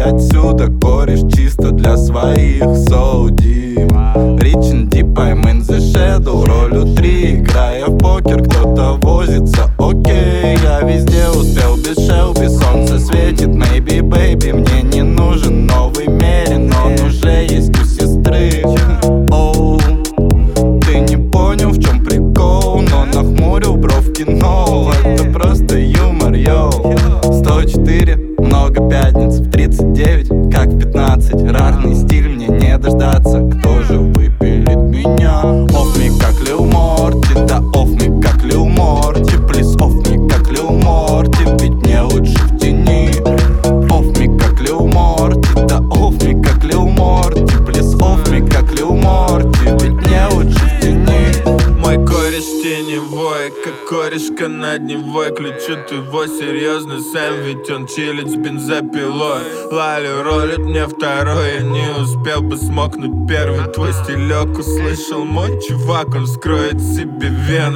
отсюда, кореш чисто для своих. So deep, rich and deep, I'm in the shadow. Ролю 3, играя в покер, кто-то возится. Окей, я везде успел без Шелби. Солнце светит, maybe, baby. Мне не нужен новый Мерин, он уже есть у сестры. Оу, ты не понял, в чем прикол, но нахмурил бровки, но это просто юмор, йоу. 104, много пятниц, в 39, как в 15. Рарный стиль, мне не дождаться. Кто же выпилит меня? Off me, как Лил Морти, да off me, как Лил Морти. Please off me, как Лил Морти, ведь мне лучше в тени. Off me, как Лил Морти, да off me, как Лил Морти. Please off me, как Лил Морти, ведь мне лучше в тени. Мой кореш теневой, как корешка над Невой. Ключут его серьезно сам, ведь он чилит с бензопилой. Лалю ролит мне второй, я не успел бы смокнуть первый. Твой стилек услышал мой чувак, он вскроет себе вены.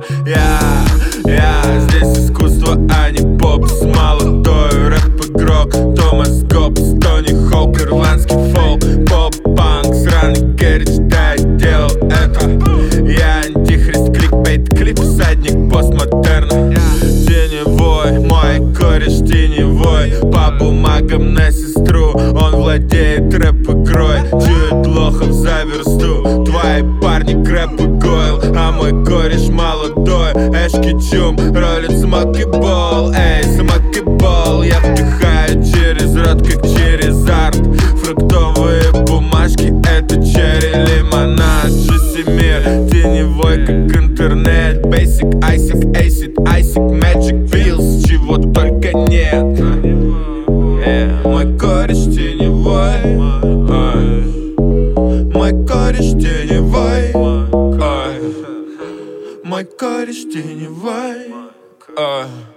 Я здесь искусство, а не попс. Молодой рэп-игрок, Томас Гоббс, Тони Хоук, ирландский фолк, поп-панк, сраный Керридж, да, я делал это. Я антихрист, кликбейт, клип, всадник постмодерна. Теневой, мой кореш теневой, по бумагам на сестру. Он владеет рэп-игрой, чует лохов за версту. Твои парни крэп и гойл, а мой кореш молодой. Эшки чум, ролит смоки-бол, эй, смоки-бол. Я вдыхаю через рот, как через арт. Фруктовые бумажки, это черри лимонад. Мир теневой, как интернет. Basic, ISIC, acid, ISIC, magic pills, чего только нет. Мой кореш теневой, мой кореш теневой, мой кореш теневой.